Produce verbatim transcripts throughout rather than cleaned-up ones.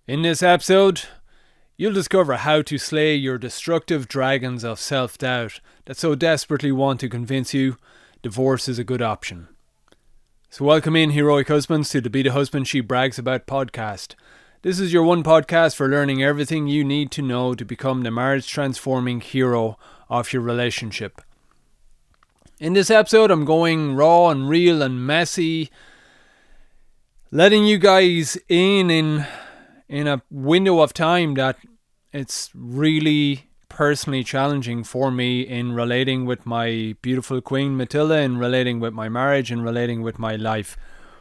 In this episode, you'll discover how to slay your destructive dragons of self-doubt that so desperately want to convince you divorce is a good option. So welcome in, heroic husbands, to the Be the Husband She Brags About podcast. This is your one podcast for learning everything you need to know to become the marriage-transforming hero of your relationship. In this episode, I'm going raw and real and messy, letting you guys in in in a window of time that it's really personally challenging for me in relating with my beautiful queen Matilda, in relating with my marriage, and relating with my life.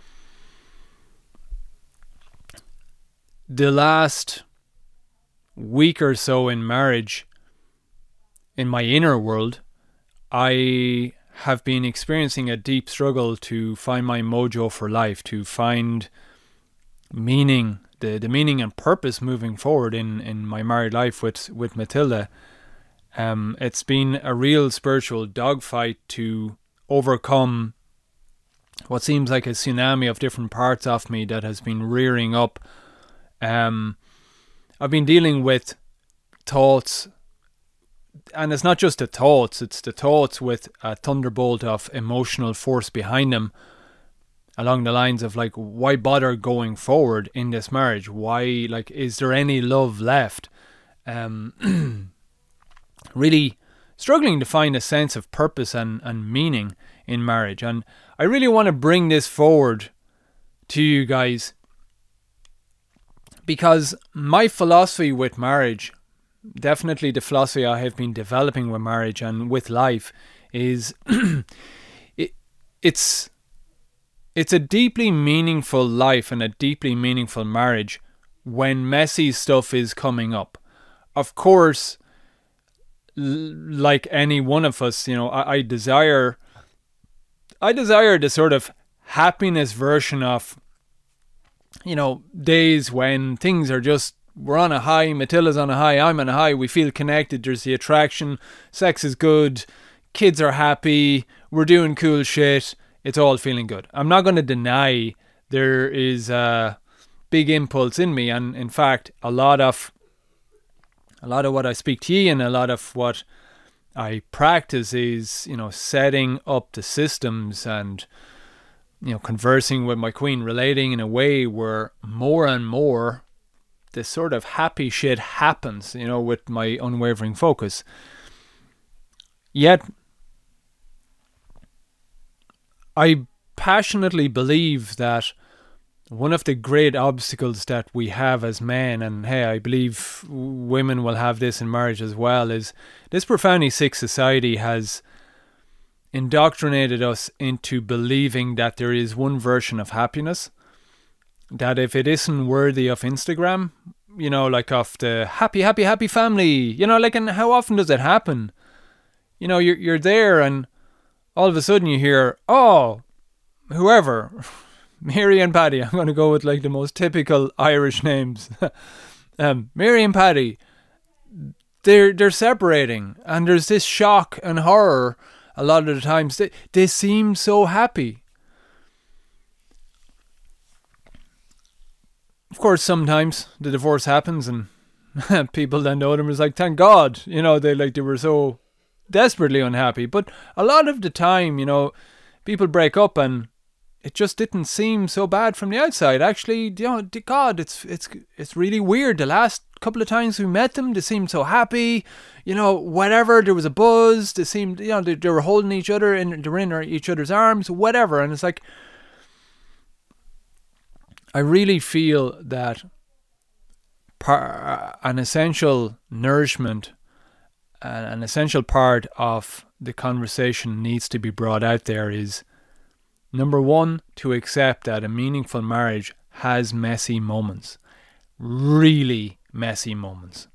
The last week or so in marriage, in my inner world, I have been experiencing a deep struggle to find my mojo for life, to find meaning, the, the meaning and purpose moving forward in, in my married life with, with Matilda. Um, it's been a real spiritual dogfight to overcome what seems like a tsunami of different parts of me that has been rearing up. Um, I've been dealing with thoughts, and it's not just the thoughts, it's the thoughts with a thunderbolt of emotional force behind them, along the lines of like, why bother going forward in this marriage? Why, like, is there any love left? Um, really struggling to find a sense of purpose and, and meaning in marriage. And I really want to bring this forward to you guys, because my philosophy with marriage, definitely the philosophy I have been developing with marriage and with life, is it, it's it's a deeply meaningful life and a deeply meaningful marriage when messy stuff is coming up. Of course, l- like any one of us, you know, I, I desire I desire the sort of happiness version of, you know, days when things are just, we're on a high, Matilda's on a high, I'm on a high, we feel connected, there's the attraction, sex is good, kids are happy, we're doing cool shit, it's all feeling good. I'm not going to deny there is a big impulse in me, and in fact, a lot of a lot of what I speak to you and a lot of what I practice is, you know, setting up the systems and, you know, conversing with my queen, relating in a way where more and more this sort of happy shit happens, you know, with my unwavering focus. Yet, I passionately believe that one of the great obstacles that we have as men, and hey, I believe women will have this in marriage as well, is this profoundly sick society has indoctrinated us into believing that there is one version of happiness, that if it isn't worthy of Instagram, you know, like of the happy, happy, happy family, you know, like, and how often does it happen? You know, you're you're there and all of a sudden you hear, oh, whoever, Mary and Paddy, I'm going to go with like the most typical Irish names, um, Mary and Paddy, they're, they're separating, and there's this shock and horror a lot of the times. They, they seem so happy. Of course, sometimes the divorce happens and people then know them as like, thank God, you know, they like they were so desperately unhappy. But a lot of the time, you know, people break up and it just didn't seem so bad from the outside. Actually, you know, God, it's it's it's really weird. The last couple of times we met them, they seemed so happy. You know, whatever, there was a buzz. They seemed, you know, they, they were holding each other and they were in each other's arms, whatever. And it's like, I really feel that par- an essential nourishment, uh, an essential part of the conversation needs to be brought out there is, number one, to accept that a meaningful marriage has messy moments. Really messy moments.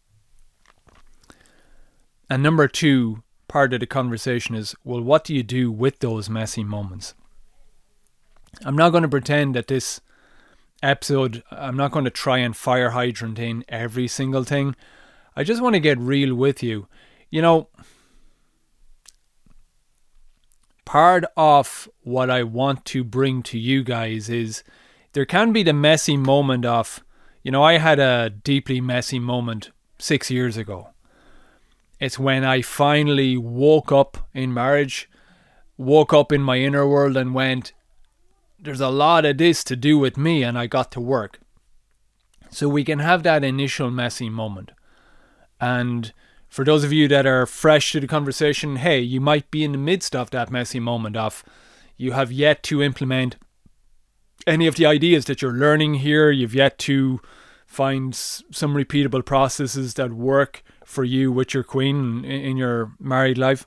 And number two, part of the conversation is, well, what do you do with those messy moments? I'm not going to pretend that this episode, I'm not going to try and fire hydrant in every single thing. I just want to get real with you. You know, part of what I want to bring to you guys is there can be the messy moment of, You know, I had a deeply messy moment six years ago. It's when I finally woke up in marriage, woke up in my inner world and went, there's a lot of this to do with me, and I got to work. So we can have that initial messy moment. And for those of you that are fresh to the conversation, hey, you might be in the midst of that messy moment of you have yet to implement any of the ideas that you're learning here. You've yet to find some repeatable processes that work for you with your queen in your married life.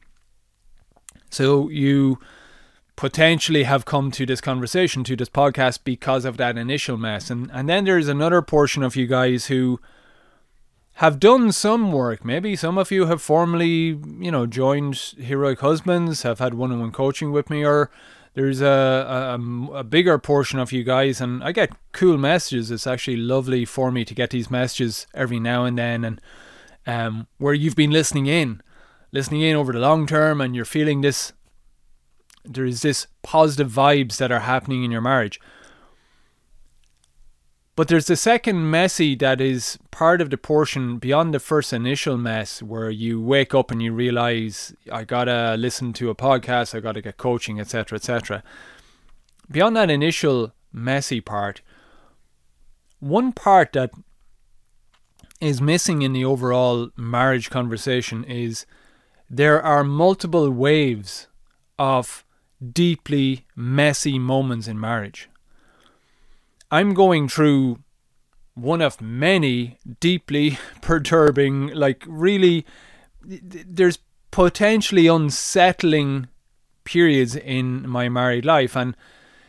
So you potentially have come to this conversation, to this podcast, because of that initial mess. And, and then there's another portion of you guys who have done some work. Maybe some of you have formally, you know, joined Heroic Husbands, have had one-on-one coaching with me, or there's a, a, a bigger portion of you guys, and I get cool messages. It's actually lovely for me to get these messages every now and then, and um, where you've been listening in, listening in over the long term, and you're feeling this, there is this positive vibes that are happening in your marriage. But there's the second messy that is part of the portion beyond the first initial mess, where you wake up and you realize, I gotta listen to a podcast, I gotta get coaching, et cetera, et cetera. Beyond that initial messy part, one part that is missing in the overall marriage conversation is there are multiple waves of deeply messy moments in marriage. I'm going through one of many deeply perturbing, like really, there's potentially unsettling periods in my married life, and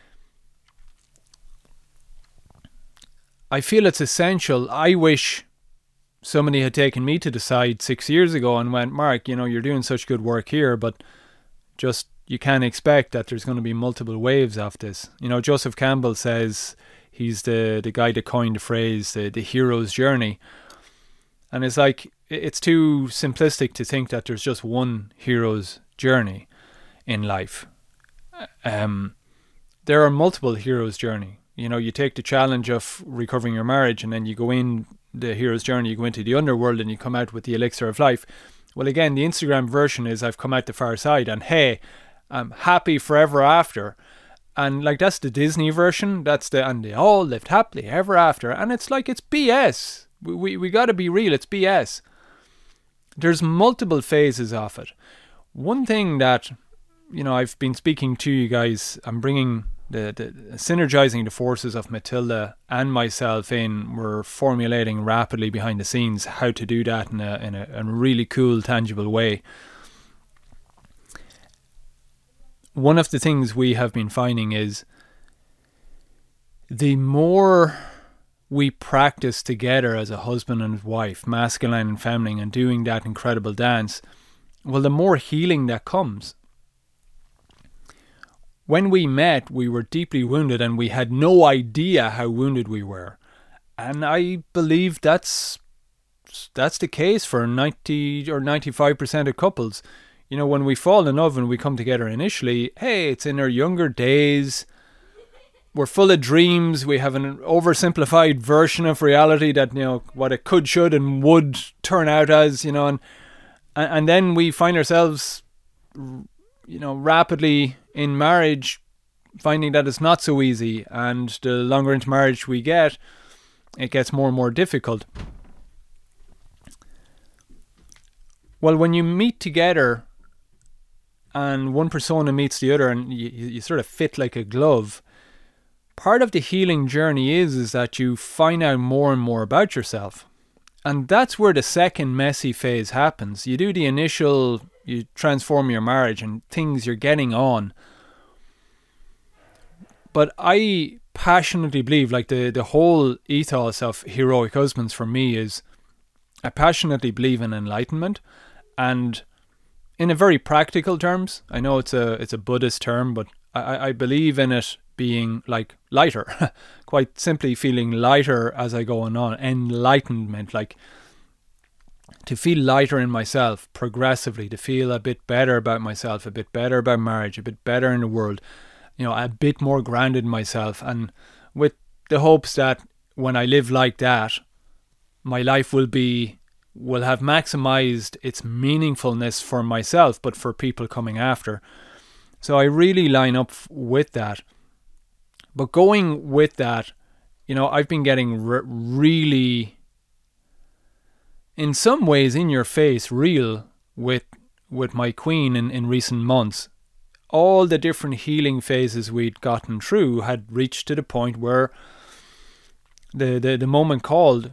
I feel it's essential. I wish somebody had taken me to the side six years ago and went, Mark, you know, you're doing such good work here, but just, you can't expect that there's going to be multiple waves of this. You know, Joseph Campbell says, he's the, the guy that coined the phrase, the, the hero's journey. And it's like, it's too simplistic to think that there's just one hero's journey in life. Um, there are multiple hero's journey. You know, you take the challenge of recovering your marriage, and then you go in the hero's journey, you go into the underworld, and you come out with the elixir of life. Well, again, the Instagram version is I've come out the far side, and hey, I'm happy forever after. And like, that's the Disney version. That's the, and they all lived happily ever after. And it's like, it's B S. We, we, we got to be real. It's B S. There's multiple phases of it. One thing that, you know, I've been speaking to you guys, I'm bringing the, the synergizing the forces of Matilda and myself in. We're formulating rapidly behind the scenes how to do that in a, in a, in a really cool, tangible way. One of the things we have been finding is the more we practice together as a husband and wife, masculine and feminine, and doing that incredible dance, well, the more healing that comes. When we met, we were deeply wounded, and we had no idea how wounded we were. And I believe that's that's the case for ninety or ninety-five percent of couples. You know, when we fall in love and we come together initially, hey, it's in our younger days. We're full of dreams. We have an oversimplified version of reality that, you know, what it could, should, and would turn out as, you know, and and then we find ourselves, you know, rapidly in marriage, finding that it's not so easy. And the longer into marriage we get, it gets more and more difficult. Well, when you meet together, and one persona meets the other, and you, you sort of fit like a glove, part of the healing journey is, is that you find out more and more about yourself. And that's where the second messy phase happens. You do the initial, you transform your marriage and things you're getting on. But I passionately believe, like the, the whole ethos of Heroic Husbands for me is, I passionately believe in enlightenment. And in a very practical terms, I know it's a it's a Buddhist term, but I, I believe in it being like lighter, quite simply feeling lighter as I go on. Enlightenment, like to feel lighter in myself progressively, to feel a bit better about myself, a bit better about marriage, a bit better in the world, you know, a bit more grounded in myself, and with the hopes that when I live like that, my life will be will have maximized its meaningfulness for myself, but for people coming after. So I really line up with that. But going with that, you know, I've been getting re- really, in some ways, in your face, real with with my queen in, in recent months. All the different healing phases we'd gotten through had reached to the point where the, the, the moment called.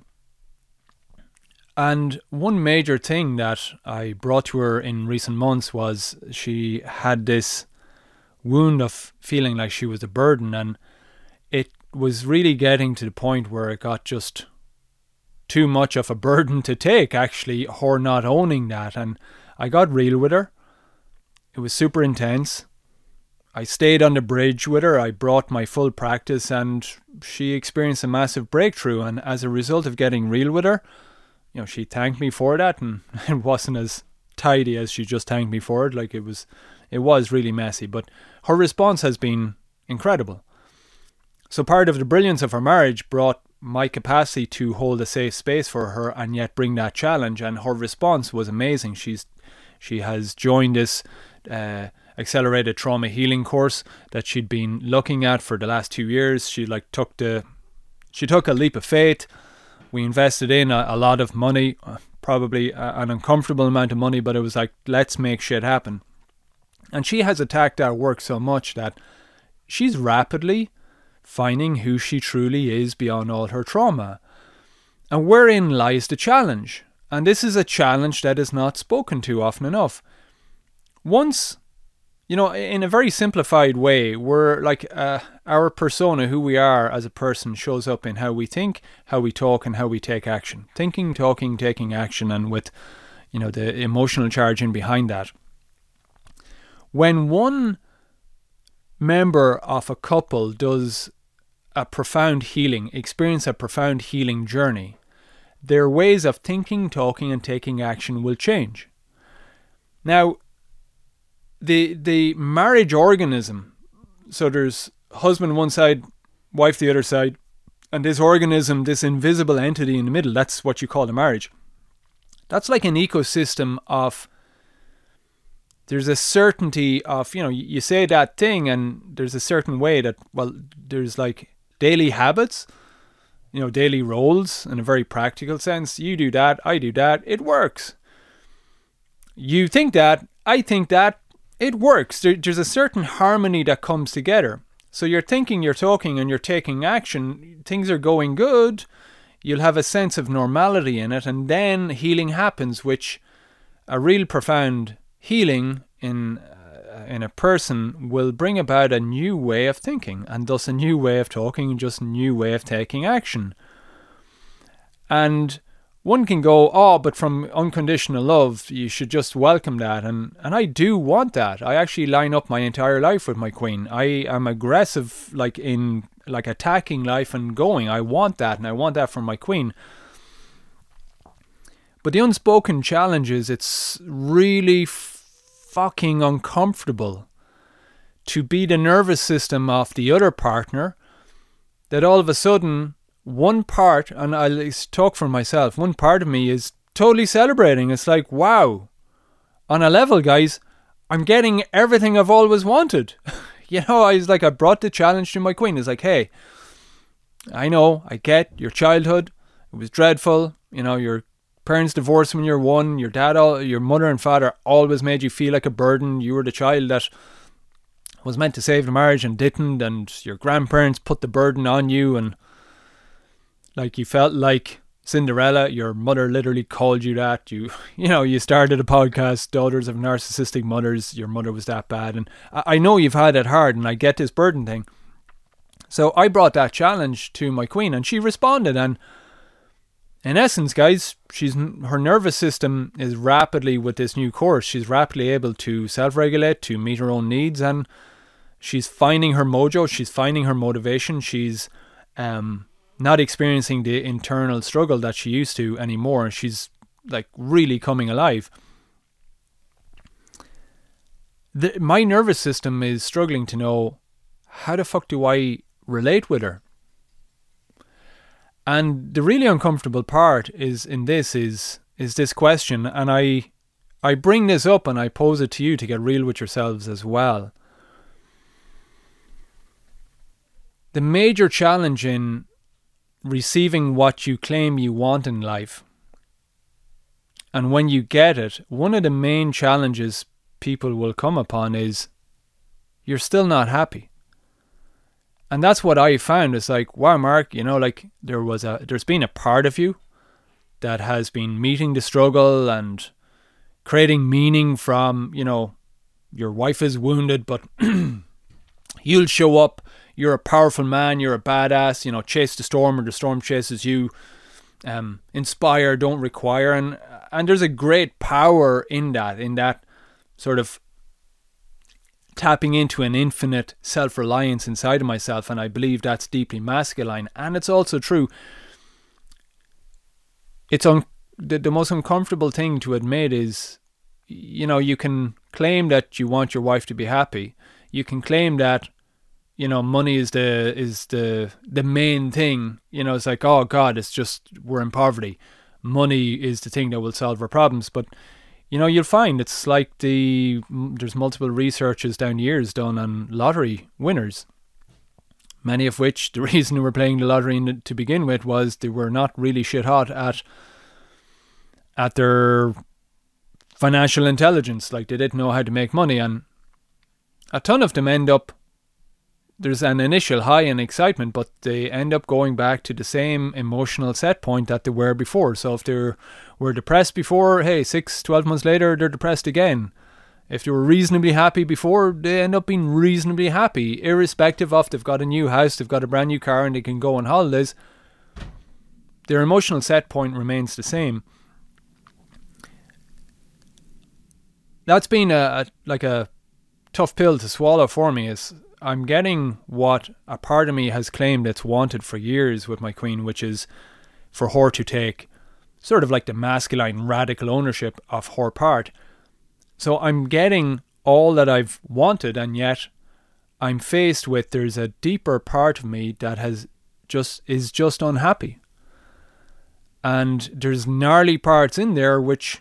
And one major thing that I brought to her in recent months was she had this wound of feeling like she was a burden, and it was really getting to the point where it got just too much of a burden to take, actually, her not owning that. And I got real with her. It was super intense. I stayed on the bridge with her. I brought my full practice, and she experienced a massive breakthrough. And as a result of getting real with her, you know, she thanked me for that, and it wasn't as tidy as she just thanked me for it. Like, it was, it was really messy, but her response has been incredible. So part of the brilliance of our marriage brought my capacity to hold a safe space for her and yet bring that challenge, and her response was amazing. She's she has joined this uh, accelerated trauma healing course that she'd been looking at for the last two years. She like took the she took a leap of faith. We invested in a, a lot of money, uh, probably a, an uncomfortable amount of money, but it was like, let's make shit happen. And she has attacked our work so much that she's rapidly finding who she truly is beyond all her trauma. And wherein lies the challenge. And this is a challenge that is not spoken to often enough. Once, you know, in a very simplified way, we're like uh, our persona, who we are as a person, shows up in how we think, how we talk, and how we take action. Thinking, talking, taking action, and with, you know, the emotional charge in behind that. When one member of a couple does a profound healing, experience a profound healing journey, their ways of thinking, talking, and taking action will change. Now, the the marriage organism, so there's husband one side, wife the other side, and this organism, this invisible entity in the middle, that's what you call a marriage. That's like an ecosystem of, there's a certainty of, you know, you say that thing and there's a certain way that, well, there's like daily habits, you know, daily roles in a very practical sense. You do that, I do that, it works. You think that, I think that, it works. There, there's a certain harmony that comes together. So you're thinking, you're talking, and you're taking action. Things are going good. You'll have a sense of normality in it, and then healing happens, which a real profound healing in uh, in a person will bring about a new way of thinking, and thus a new way of talking, and just a new way of taking action. And one can go, oh, but from unconditional love, you should just welcome that. And, and I do want that. I actually line up my entire life with my queen. I am aggressive, like in like attacking life and going. I want that, and I want that from my queen. But the unspoken challenge is it's really f- fucking uncomfortable to be the nervous system of the other partner, that all of a sudden one part, and I'll talk for myself, one part of me is totally celebrating. It's like, wow, on a level, guys, I'm getting everything I've always wanted. You know, I was like, I brought the challenge to my queen. It's like, hey, I know, I get your childhood. It was dreadful. You know, your parents divorced when you're one. Your dad, all, your mother and father always made you feel like a burden. You were the child that was meant to save the marriage and didn't. And your grandparents put the burden on you, and like you felt like Cinderella. Your mother literally called you that. You you know, you started a podcast, Daughters of Narcissistic Mothers. Your mother was that bad. And I, I know you've had it hard, and I get this burden thing. So I brought that challenge to my queen, and she responded. And in essence, guys, she's her nervous system is rapidly, with this new course, she's rapidly able to self-regulate, to meet her own needs, and she's finding her mojo. She's finding her motivation. She's um. not experiencing the internal struggle that she used to anymore. She's like really coming alive. The, my nervous system is struggling to know, how the fuck do I relate with her? And the really uncomfortable part is in this is is this question, and I I bring this up and I pose it to you to get real with yourselves as well. The major challenge in receiving what you claim you want in life, and when you get it, one of the main challenges people will come upon is you're still not happy. And that's what I found. It's like, wow, Mark, you know, like there was a, there's been a part of you that has been meeting the struggle and creating meaning from, you know, your wife is wounded, but you'll show up. You're a powerful man. You're a badass. You know, chase the storm or the storm chases you. Um, inspire, don't require. And and there's a great power in that, in that sort of tapping into an infinite self-reliance inside of myself, and I believe that's deeply masculine. And it's also true. It's un- the, the most uncomfortable thing to admit is, you know, you can claim that you want your wife to be happy. You can claim that, you know, money is the is the the main thing. You know, it's like, oh God, it's just we're in poverty. Money is the thing that will solve our problems. But you know, you'll find it's like the there's multiple researches down the years done on lottery winners, many of which the reason they were playing the lottery in, to begin with was they were not really shit hot at at their financial intelligence. Like, they didn't know how to make money, and a ton of them end up, there's an initial high in excitement, but they end up going back to the same emotional set point that they were before. So if they were depressed before, hey, six, twelve months later, they're depressed again. If they were reasonably happy before, they end up being reasonably happy, irrespective of they've got a new house, they've got a brand new car, and they can go on holidays. Their emotional set point remains the same. That's been a, a like a tough pill to swallow for me. Is I'm getting what a part of me has claimed it's wanted for years with my queen, which is for her to take sort of like the masculine radical ownership of her part. So I'm getting all that I've wanted, and yet I'm faced with there's a deeper part of me that has just is just unhappy. And there's gnarly parts in there which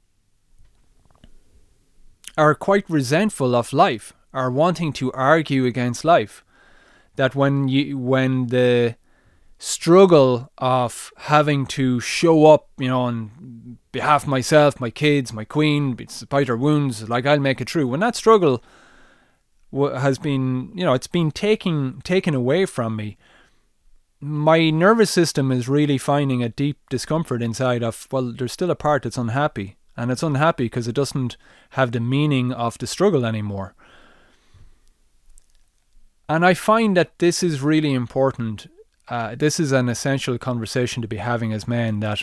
are quite resentful of life, are wanting to argue against life. That when you when the struggle of having to show up, you know, on behalf of myself, my kids, my queen, despite her wounds, like I'll make it through. When that struggle has been, you know, it's been taken taken away from me, my nervous system is really finding a deep discomfort inside of, well, there's still a part that's unhappy. And it's unhappy because it doesn't have the meaning of the struggle anymore. And I find that this is really important. Uh, this is an essential conversation to be having as men, that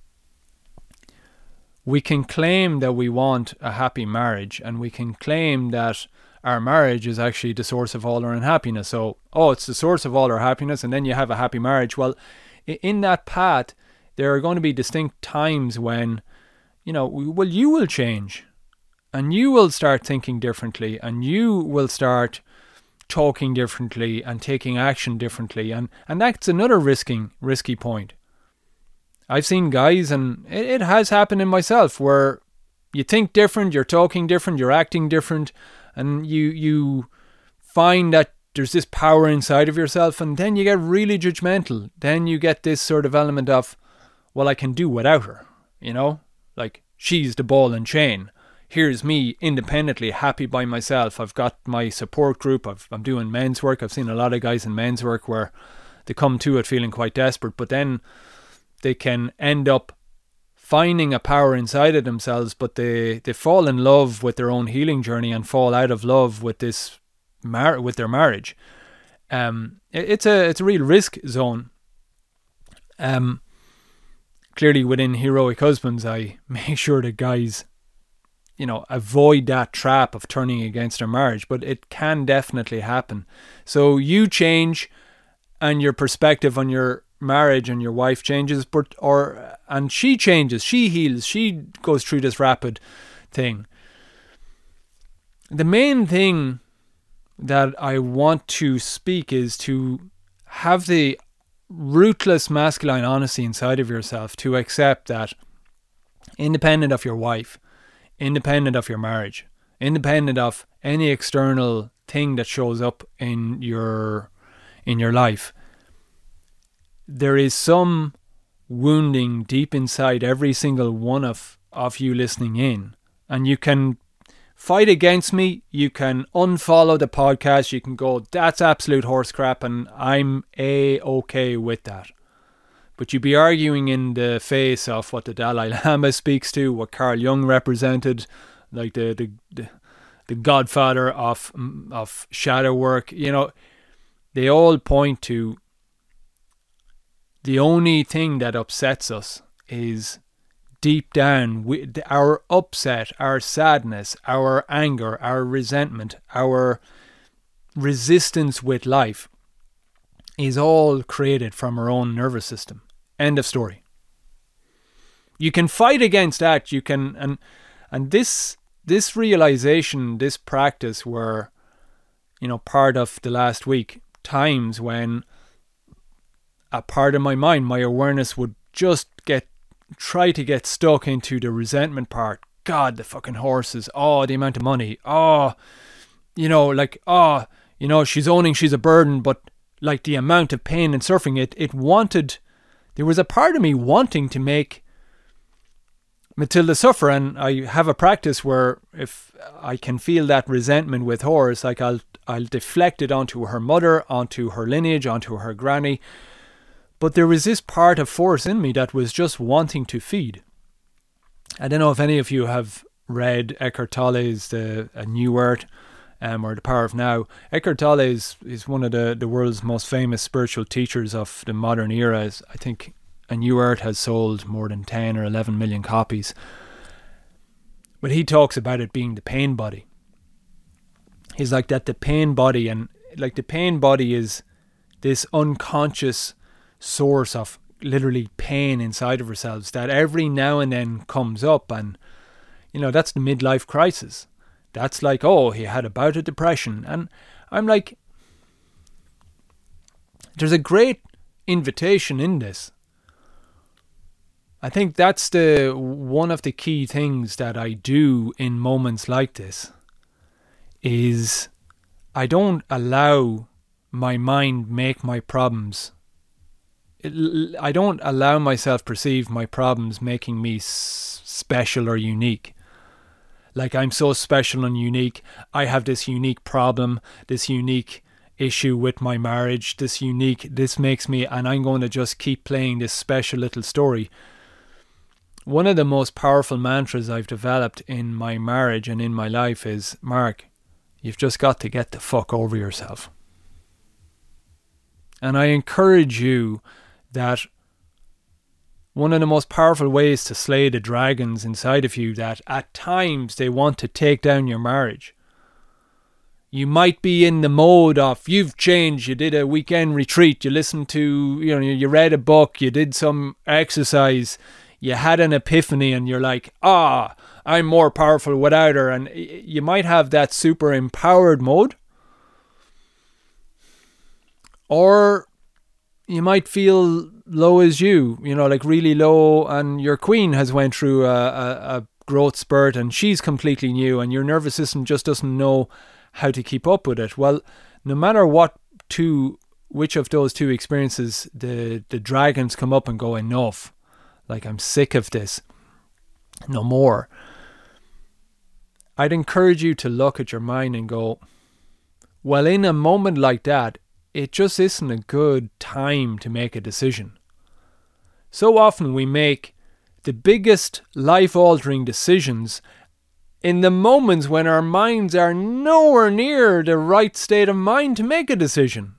we can claim that we want a happy marriage, and we can claim that our marriage is actually the source of all our unhappiness. So, oh, it's the source of all our happiness, and then you have a happy marriage. Well, in that path, there are going to be distinct times when, you know, well, you will change, and you will start thinking differently, and you will start talking differently and taking action differently, and, and that's another risking risky point. I've seen guys, and it, it has happened in myself, where you think different, you're talking different, you're acting different, and you you find that there's this power inside of yourself, and then you get really judgmental. Then you get this sort of element of, well, I can do without her, you know? Like, she's the ball and chain. Here's me independently, happy by myself. I've got my support group. I've, I'm doing men's work. I've seen a lot of guys in men's work where they come to it feeling quite desperate, but then they can end up finding a power inside of themselves, but they, they fall in love with their own healing journey and fall out of love with this mar- with their marriage. Um, it, it's a it's a real risk zone. Um. Clearly, within Heroic Husbands, I make sure that guys, you know, avoid that trap of turning against their marriage, but it can definitely happen. So you change, and your perspective on your marriage and your wife changes, but or and she changes, she heals, she goes through this rapid thing. The main thing that I want to speak is to have the ruthless masculine honesty inside of yourself to accept that independent of your wife, independent of your marriage, independent of any external thing that shows up in your in your life, there is some wounding deep inside every single one of, of you listening in. And you can fight against me, you can unfollow the podcast, you can go, that's absolute horse crap, and I'm A-okay with that. But you'd be arguing in the face of what the Dalai Lama speaks to, what Carl Jung represented, like the the, the, the godfather of, of shadow work. You know, they all point to the only thing that upsets us is deep down, we, our upset, our sadness, our anger, our resentment, our resistance with life is all created from our own nervous system. End of story. You can fight against that. You can, and and this this realization, this practice, were, you know, part of the last week. Times when a part of my mind, my awareness would just get try to get stuck into the resentment part. God, the fucking horses. Oh, the amount of money. Oh, you know, like, oh, you know, she's owning she's a burden, but like the amount of pain and suffering, it, it wanted, there was a part of me wanting to make Matilda suffer. And I have a practice where if I can feel that resentment with Horace, like I'll, I'll deflect it onto her mother, onto her lineage, onto her granny. But there was this part of force in me that was just wanting to feed. I don't know if any of you have read Eckhart Tolle's The A New Earth um, or The Power of Now. Eckhart Tolle is, is one of the, the world's most famous spiritual teachers of the modern era. I think A New Earth has sold more than ten or eleven million copies. But he talks about it being the pain body. He's like that the pain body, and like the pain body is this unconscious source of literally pain inside of ourselves that every now and then comes up. And you know, that's the midlife crisis. That's like, oh, he had a bout of depression. And I'm like, there's a great invitation in this. I think that's the one of the key things that I do in moments like this is I don't allow my mind make my problems. I don't allow myself perceive my problems making me s- special or unique. Like I'm so special and unique. I have this unique problem, this unique issue with my marriage, this unique, this makes me, and I'm going to just keep playing this special little story. One of the most powerful mantras I've developed in my marriage and in my life is, Mark, you've just got to get the fuck over yourself. And I encourage you that one of the most powerful ways to slay the dragons inside of you that at times they want to take down your marriage. You might be in the mode of you've changed, you did a weekend retreat, you listened to, you know, you read a book, you did some exercise, you had an epiphany and you're like, ah, I'm more powerful without her. And you might have that super empowered mode. Or you might feel low as you, you know, like really low, and your queen has went through a, a, a growth spurt and she's completely new and your nervous system just doesn't know how to keep up with it. Well, no matter what two, which of those two experiences, the, the dragons come up and go, enough. Like, I'm sick of this. No more. I'd encourage you to look at your mind and go, well, in a moment like that, it just isn't a good time to make a decision. So often we make the biggest life-altering decisions in the moments when our minds are nowhere near the right state of mind to make a decision.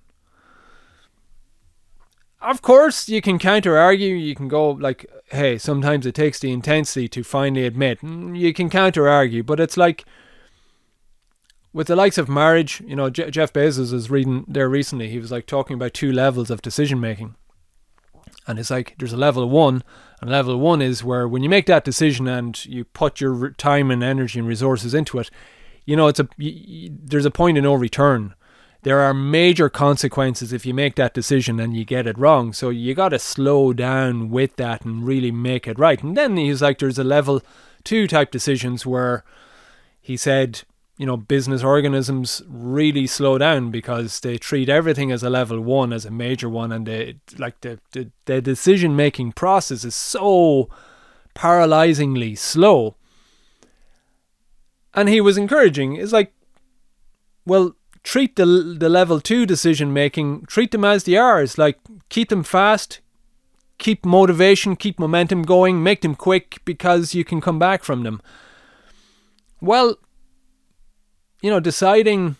Of course, you can counter-argue. You can go like, hey, sometimes it takes the intensity to finally admit. You can counter-argue, but it's like, with the likes of marriage, you know, Je- Jeff Bezos was reading there recently. He was like talking about two levels of decision making. And it's like, there's a level one, and level one is where when you make that decision and you put your time and energy and resources into it, you know, it's a, y- y- there's a point of no return. there are major consequences if you make that decision and you get it wrong. So you got to slow down with that and really make it right. And then he's like, there's a level two type decisions where he said, you know, business organisms really slow down because they treat everything as a level one, as a major one. And they, like the, the, the decision making process is so paralyzingly slow. And he was encouraging, it's like, well, treat the the level two decision making, treat them as they are. It's like, keep them fast, keep motivation, keep momentum going, make them quick because you can come back from them. Well, you know, deciding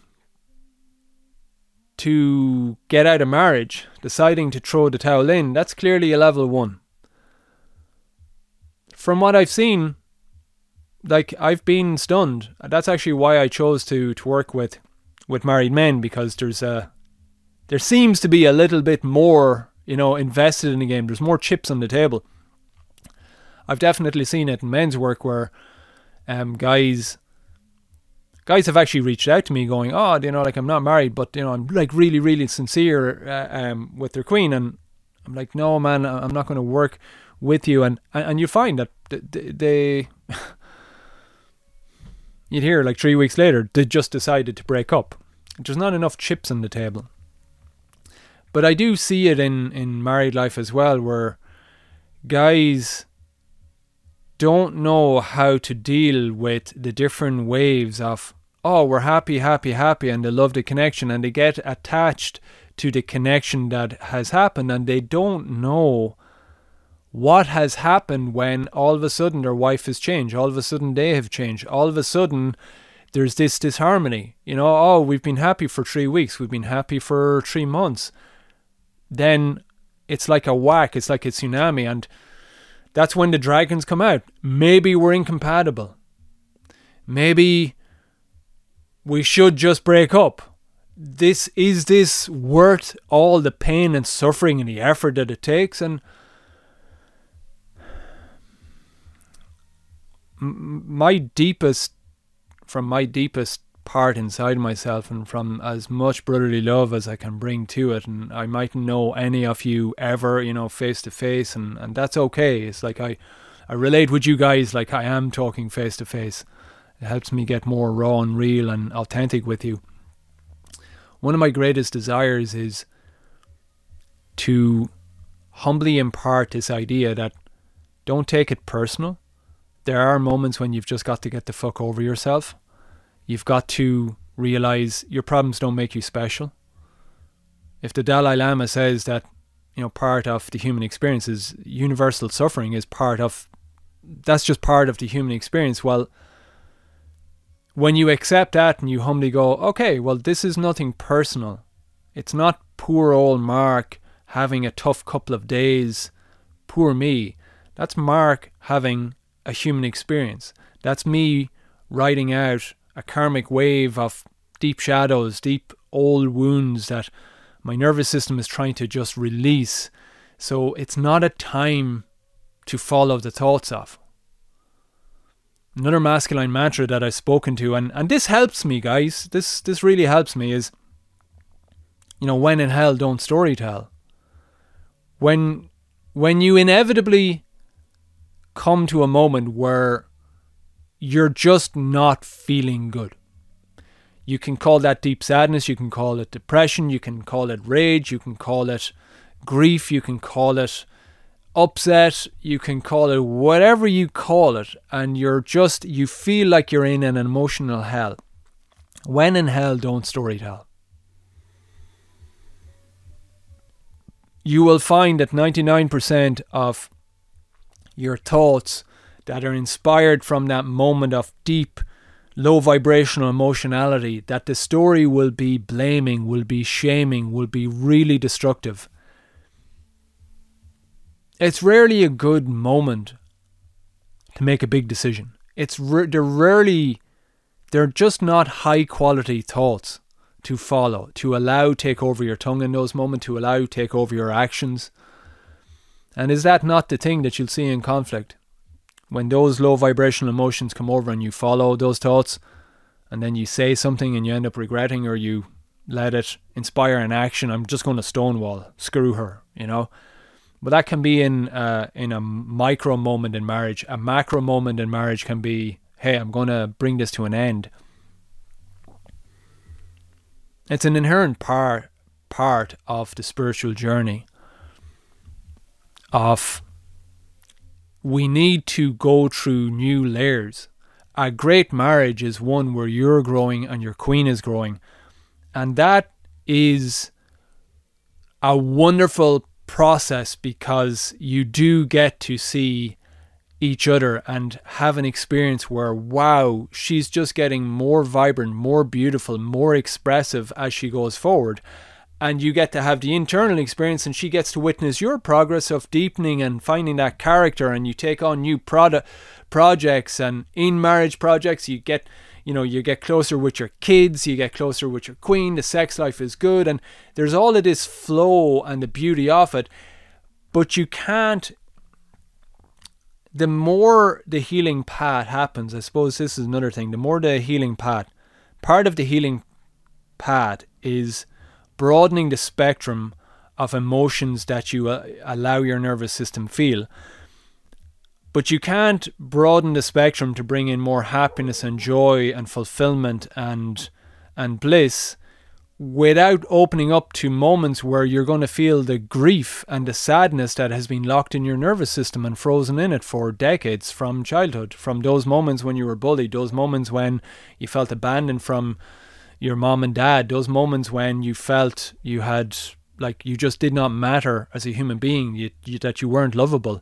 to get out of marriage, deciding to throw the towel in, that's clearly a level one. From what I've seen, like, I've been stunned. That's actually why I chose to, to work with with married men, because there's a there seems to be a little bit more, you know, invested in the game. There's more chips on the table. I've definitely seen it in men's work where um guys guys have actually reached out to me going, oh, you know, like, I'm not married, but, you know, I'm like really really sincere uh, um with their queen. And I'm like, no man, I'm not going to work with you. And and you find that they, they you'd hear like three weeks later, they just decided to break up. There's not enough chips on the table. But I do see it in, in married life as well, where guys don't know how to deal with the different waves of, oh, we're happy, happy, happy, and they love the connection, and they get attached to the connection that has happened, and they don't know what has happened when all of a sudden their wife has changed, all of a sudden they have changed, all of a sudden there's this disharmony. You know, oh, we've been happy for three weeks, we've been happy for three months. Then it's like a whack, it's like a tsunami, and that's when the dragons come out. Maybe we're incompatible. Maybe we should just break up. This is this worth all the pain and suffering and the effort that it takes? And my deepest, from my deepest part inside myself, and from as much brotherly love as I can bring to it, and I mightn't know any of you ever, you know, face to face, and and that's okay. It's like I I relate with you guys like I am talking face to face. It helps me get more raw and real and authentic with you. One of my greatest desires is to humbly impart this idea that don't take it personal. There are moments when you've just got to get the fuck over yourself. You've got to realize your problems don't make you special. If the Dalai Lama says that, you know, part of the human experience is universal suffering, is part of, that's just part of the human experience. Well, when you accept that and you humbly go, okay, well, this is nothing personal. It's not poor old Mark having a tough couple of days. Poor me. That's Mark having a human experience. That's me riding out a karmic wave of deep shadows, deep old wounds that my nervous system is trying to just release. So it's not a time to follow the thoughts of. Another masculine mantra that I've spoken to, and, and this helps me, guys, this this really helps me, is, you know, when in hell, don't story tell. When, when you inevitably come to a moment where you're just not feeling good. You can call that deep sadness, you can call it depression, you can call it rage, you can call it grief, you can call it upset, you can call it whatever you call it, and you're just, you feel like you're in an emotional hell. When in hell, don't story tell. You will find that ninety-nine percent of your thoughts that are inspired from that moment of deep, low vibrational emotionality, that the story will be blaming, will be shaming, will be really destructive. It's rarely a good moment to make a big decision. It's re- they're rarely, they're just not high quality thoughts to follow, to allow take over your tongue in those moments, to allow take over your actions. And is that not the thing that you'll see in conflict? When those low vibrational emotions come over and you follow those thoughts, and then you say something and you end up regretting, or you let it inspire an action. I'm just going to stonewall, screw her, you know. But that can be in uh, in a micro moment in marriage. A macro moment in marriage can be, hey, I'm going to bring this to an end. It's an inherent part part of the spiritual journey of we need to go through new layers. A great marriage is one where you're growing and your queen is growing. And that is a wonderful process because you do get to see each other and have an experience where, wow, she's just getting more vibrant, more beautiful, more expressive as she goes forward. And you get to have the internal experience, and she gets to witness your progress of deepening and finding that character, and you take on new product projects, and in marriage projects you get, you know, you get closer with your kids, you get closer with your queen, the sex life is good, and there's all of this flow and the beauty of it. But you can't, the more the healing path happens, I suppose this is another thing, the more the healing path, part of the healing path is broadening the spectrum of emotions that you uh, allow your nervous system feel. But you can't broaden the spectrum to bring in more happiness and joy and fulfillment and and bliss without opening up to moments where you're going to feel the grief and the sadness that has been locked in your nervous system and frozen in it for decades from childhood, from those moments when you were bullied, those moments when you felt abandoned from your mom and dad, those moments when you felt you had, like, you just did not matter as a human being, you, you, that you weren't lovable.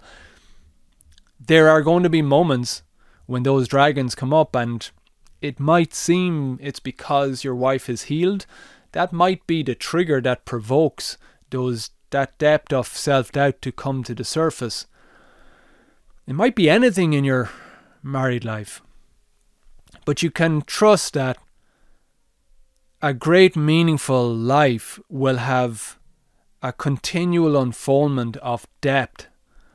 There are going to be moments when those dragons come up, and it might seem it's because your wife is healed. That might be the trigger that provokes those that depth of self-doubt to come to the surface. It might be anything in your married life. But you can trust that a great meaningful life will have a continual unfoldment of depth,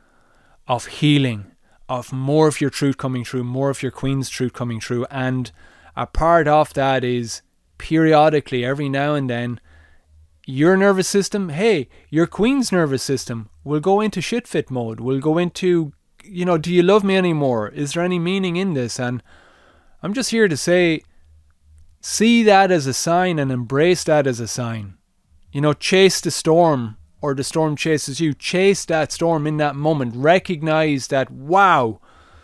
of healing, of more of your truth coming through, more of your queen's truth coming through. And a part of that is periodically, every now and then, your nervous system, hey, your queen's nervous system will go into shit fit mode, will go into, you know, do you love me anymore? Is there any meaning in this? And I'm just here to say, see that as a sign and embrace that as a sign. You know, chase the storm, or the storm chases you. Chase that storm in that moment. Recognize that, wow,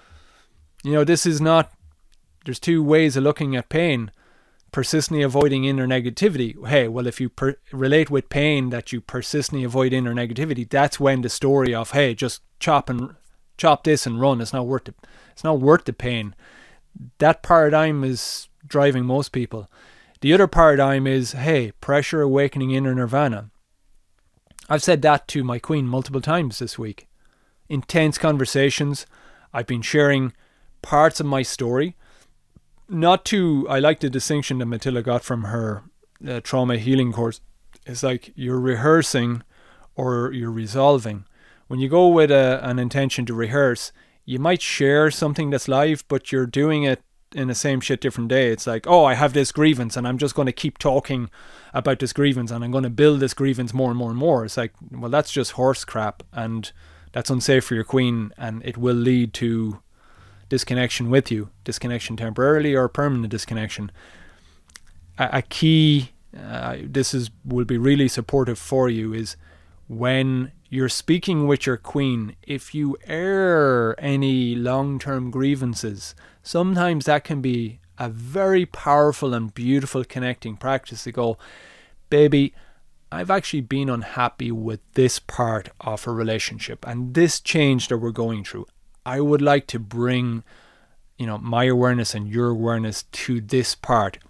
you know, this is not, there's two ways of looking at pain. Persistently avoiding inner negativity. Hey, well, if you per- relate with pain that you persistently avoid inner negativity, that's when the story of, hey, just chop and chop this and run, it's not worth it. It's not worth the pain. That paradigm is driving most people. The other paradigm is, hey, pressure awakening inner nirvana. I've said that to my queen multiple times this week. Intense conversations. I've been sharing parts of my story. Not to, I like the distinction that Matilda got from her uh, trauma healing course. It's like you're rehearsing or you're resolving. When you go with a, an intention to rehearse, you might share something that's live, but you're doing it in the same shit different day. It's like, oh, I have this grievance and I'm just going to keep talking about this grievance and I'm going to build this grievance more and more and more. It's like, well, that's just horse crap, and that's unsafe for your queen, and it will lead to disconnection with you, disconnection temporarily or permanent disconnection. A, a key, uh, this is will be really supportive for you, is when you're speaking with your queen, if you air any long-term grievances, sometimes that can be a very powerful and beautiful connecting practice to go, baby, I've actually been unhappy with this part of a relationship and this change that we're going through. I would like to bring, you know, my awareness and your awareness to this part.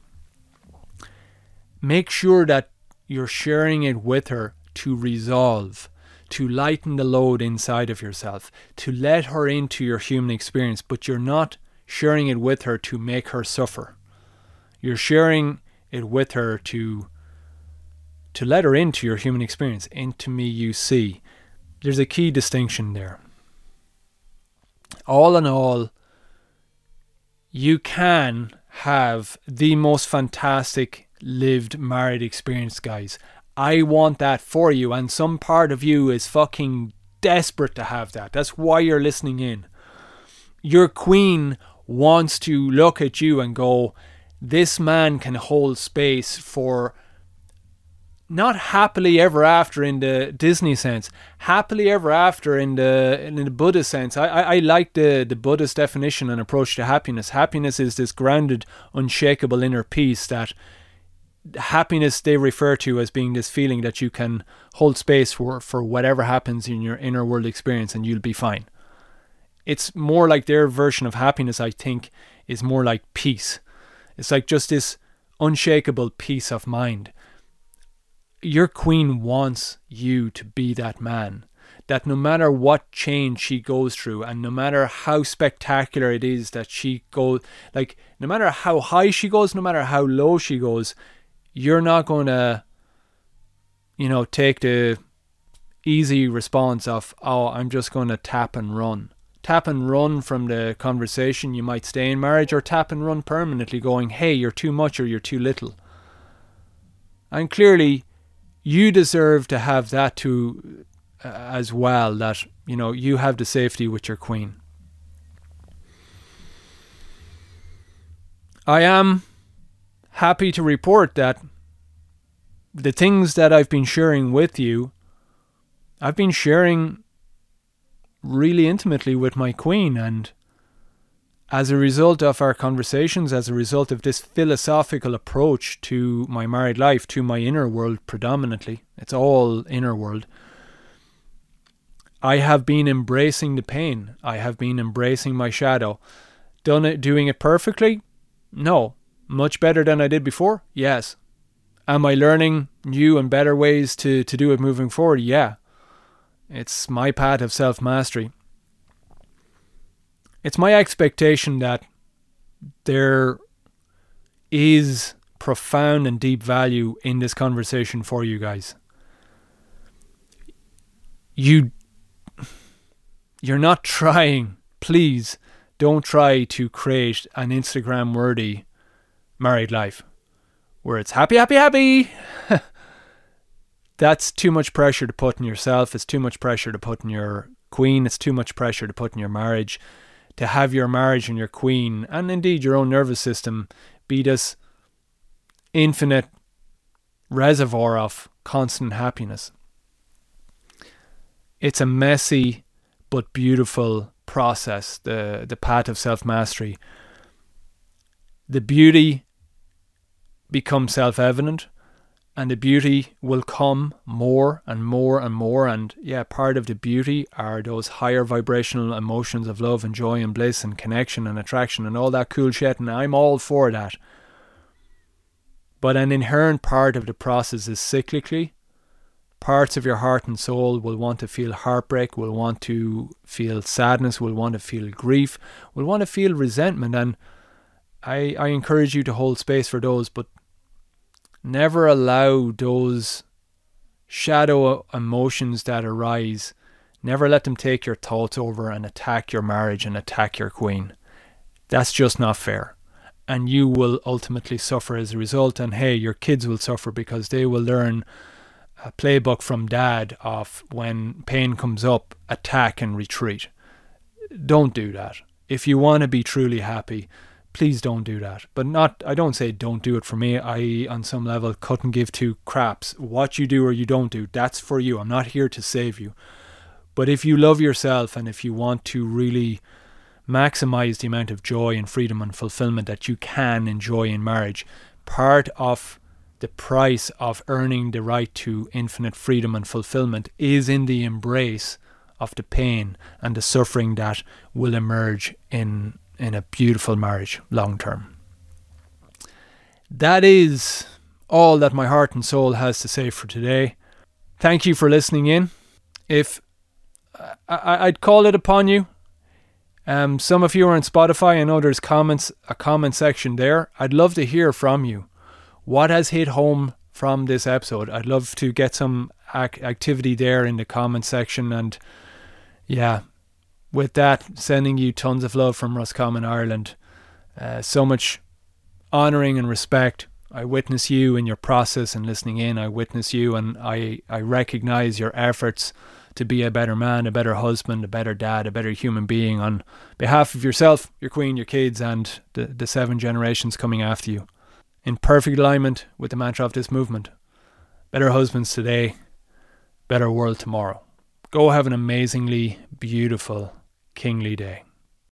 Make sure that you're sharing it with her to resolve, to lighten the load inside of yourself, to let her into your human experience, but you're not sharing it with her to make her suffer. You're sharing it with her to to let her into your human experience, into me you see. There's a key distinction there. All in all, you can have the most fantastic lived married experience, guys. I want that for you, and some part of you is fucking desperate to have that. That's why you're listening in. Your queen wants to look at you and go, this man can hold space for not happily ever after in the Disney sense, happily ever after in the in the Buddhist sense. I, I, I like the, the Buddhist definition and approach to happiness. Happiness is this grounded, unshakable inner peace that happiness they refer to as being this feeling that you can hold space for, for whatever happens in your inner world experience and you'll be fine. It's more like their version of happiness, I think, is more like peace. It's like just this unshakable peace of mind. Your queen wants you to be that man, that no matter what change she goes through and no matter how spectacular it is that she goes, like no matter how high she goes, no matter how low she goes, you're not going to, you know, take the easy response of, oh, I'm just going to tap and run. Tap and run from the conversation you might stay in marriage, or tap and run permanently going, hey, you're too much or you're too little. And clearly, you deserve to have that too uh, as well, that, you know, you have the safety with your queen. I am happy to report that the things that I've been sharing with you, I've been sharing really intimately with my queen, and as a result of our conversations, as a result of this philosophical approach to my married life, to my inner world predominantly, it's all inner world, I have been embracing the pain. I have been embracing my shadow. Done it, doing it perfectly? No. Much better than I did before? Yes. Am I learning new and better ways to, to do it moving forward? Yeah. It's my path of self-mastery. It's my expectation that there is profound and deep value in this conversation for you guys. You, you're not trying, please don't try to create an Instagram-worthy married life where it's happy, happy, happy. That's too much pressure to put on yourself. It's too much pressure to put on your queen. It's too much pressure to put in your marriage. To have your marriage and your queen, and indeed your own nervous system, be this infinite reservoir of constant happiness. It's a messy but beautiful process, the, the path of self-mastery. The beauty becomes self-evident, and the beauty will come more and more and more. And yeah, part of the beauty are those higher vibrational emotions of love and joy and bliss and connection and attraction and all that cool shit. And I'm all for that. But an inherent part of the process is cyclically. Parts of your heart and soul will want to feel heartbreak, will want to feel sadness, will want to feel grief, will want to feel resentment. And I, I encourage you to hold space for those, but never allow those shadow emotions that arise, never let them take your thoughts over and attack your marriage and attack your queen. That's just not fair. And you will ultimately suffer as a result. And hey, your kids will suffer because they will learn a playbook from dad of when pain comes up, attack and retreat. Don't do that. If you want to be truly happy, please don't do that. But not, I don't say don't do it for me. I, on some level, couldn't give two craps. What you do or you don't do, that's for you. I'm not here to save you. But if you love yourself and if you want to really maximize the amount of joy and freedom and fulfillment that you can enjoy in marriage, part of the price of earning the right to infinite freedom and fulfillment is in the embrace of the pain and the suffering that will emerge in in a beautiful marriage long term. That is all that my heart and soul has to say for today. Thank you for listening in. If I, I'd call it upon you, um, some of you are on Spotify. I know there's comments, a comment section there. I'd love to hear from you. What has hit home from this episode? I'd love to get some ac- activity there in the comment section. And yeah, with that, sending you tons of love from Roscommon, Ireland. Uh, so much honouring and respect I witness you in your process and listening in. I witness you, and I, I recognize your efforts to be a better man, a better husband, a better dad, a better human being on behalf of yourself, your queen, your kids, and the, the seven generations coming after you. In perfect alignment with the mantra of this movement. Better husbands today, better world tomorrow. Go have an amazingly beautiful, kingly day.